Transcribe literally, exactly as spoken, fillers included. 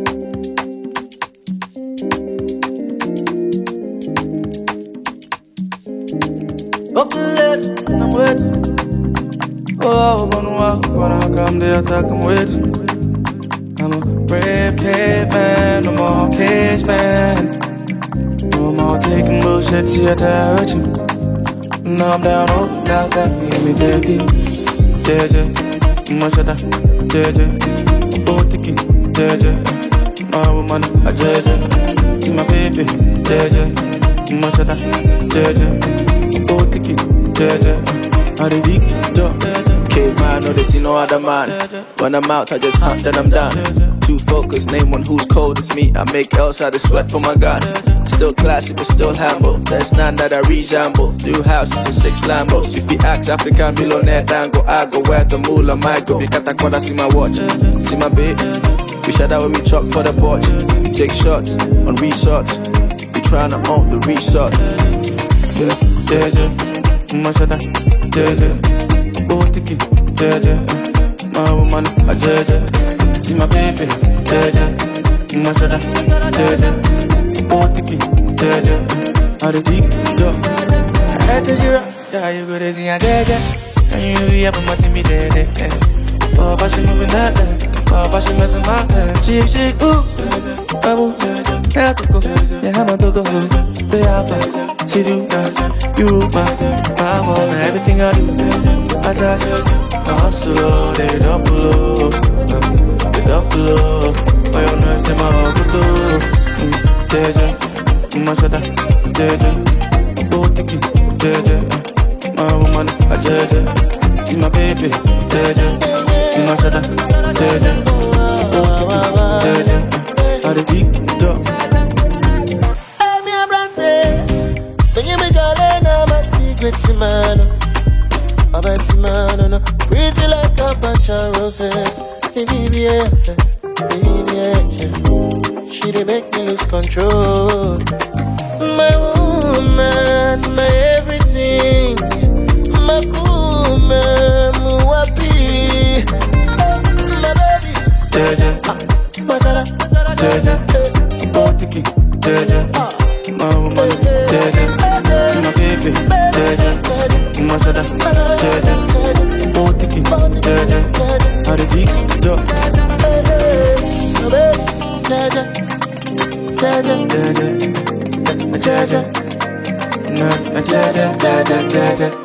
Open lips, and I'm waiting. All over on the wall, when I come there, I talk, I'm waiting. I'm a brave caveman, no more cage man. No more taking bullshit, see I hurt you. Now I'm down, oh, now that me, me take it. J J, Mashada, J J, oh, tiki, J J. My woman, a J J, my baby, J J, Mashada, J J, oh, tiki, J J. I did it, jump, Caveman, no, they see no other man. When I'm out, I just hunt, then I'm done. Too focused, name one who's cold as me. I make else out of sweat for my gun. Still classic, but still humble. There's none that I resemble. New houses and six Lambos. If you ask African millionaire dango, I go where the moolah might go. Because I quarter see my watch, see my babe. We shut out when we chop for the porch. We take shots on resorts. We tryna own the resort. Yeah, yeah, yeah. Mashada, yeah, yeah. Oh, tiki, yeah, yeah. My woman, a yeah, yeah. See my baby, yeah, yeah. Mashada, yeah, yeah. Oh, tiki, yeah, yeah. I did it, yeah. I had to zero, yeah, you go to see a yeah, yeah. And you have a money, me there, yeah. Oh, but she moving that, oh, but she messing my head. She, she, ooh, babu, yeah, to go, yeah, I'm a to go, they have fun. See you, you rule my, I want everything I do. I touch you, I hustle, they double low, they double low. Why you know it's my auto? Jeje, my shada, jeje, oh tiki, jeje, my woman, a jeje, see my baby, jeje, my shada, jeje, oh tiki, jeje, I the deep dog. Pretty man, a messy man, no. Pretty like a bunch of roses. Baby, baby, she dey make me lose control. My woman, my everything, my woman, my happy, my baby. Jeje, my Zara, Jeje, oh tiki, Jeje, my woman, Jeje, my baby, Jeje, my shada, Jeje, oh tiki, Jeje, I the deep dog. Jeje, Jeje, Jeje, Jeje, Jeje, Jeje, Jeje, Jeje.